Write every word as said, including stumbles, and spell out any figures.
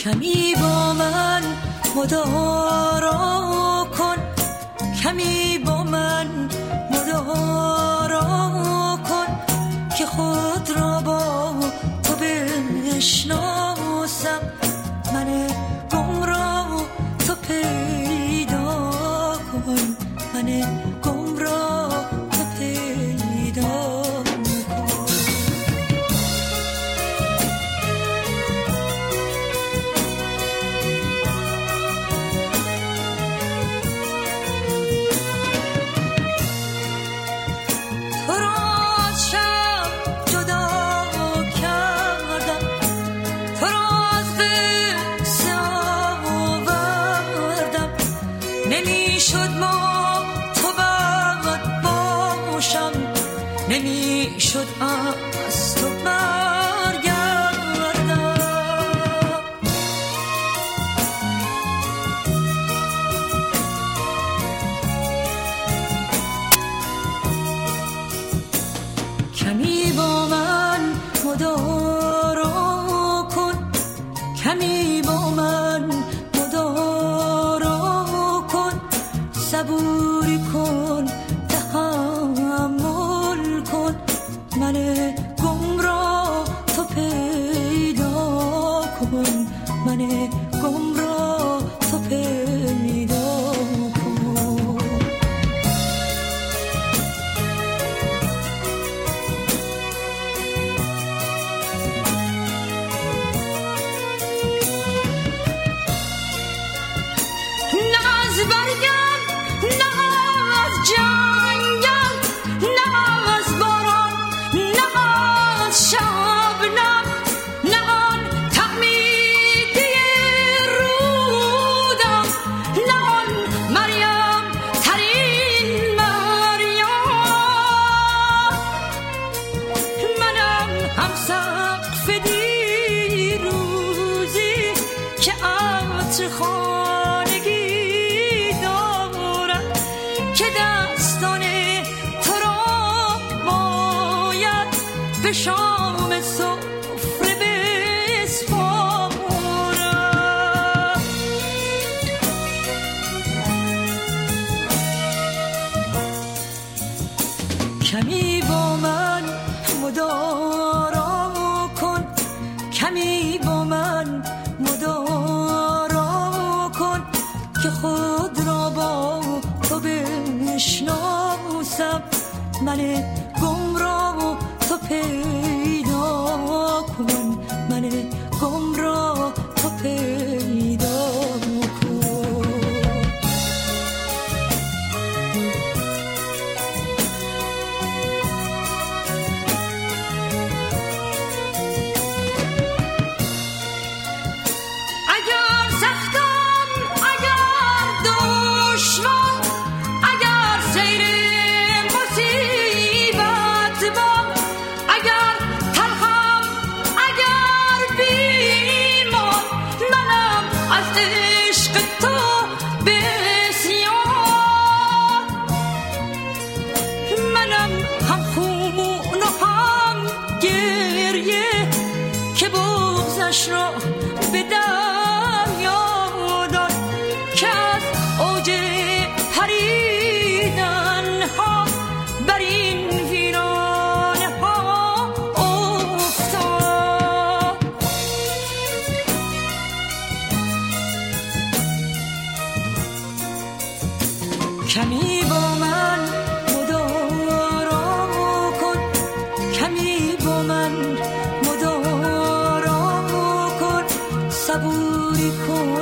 کمی با من مدارا کن، کمی با من مدارا کن که خود را با تو بشناسم. من گمراه تو پیدا کن، من گمراه تو پیدا کن. تو را از شب جدا کردم، تو را از قصه آوردم. نمیشد ما تو بد باشم، نمیشد از تو برگردم. کمی با من مدارا کن، کمی با من مدارا کن. صبوری کن، تحمل کن، من گمراه تو پیدا کن، من گمراه تو پیدا کن. نه از برگم، نه از جنگل، نه از باران، نه از شبنم، نه آن تعمیدی رودم، نه آن مریم ترین مریم. منم هم سقف دیروزی که عطر خانگی دارد، که دستان تو را باید به شام سفره بسپارم. کمی با من مدارا کن، کمی با من مدارا کن که خود را با تو بشناسم. من گمراه تو پیدا کن، من گمراه تو پیدا کن. اگر سختم، اگر دشوار، اگر سیر مصیبت بام، اگر تلخم، اگر بیمار، منم از عشق تو بسیار. منم هم خون و هم گریه که بغضش را به دریا داد، که از اوج پریدن ها بر این ویرانه ها افتاد. کمی با من مدارا کن، کمی با من مدارا کن. صبوری کن،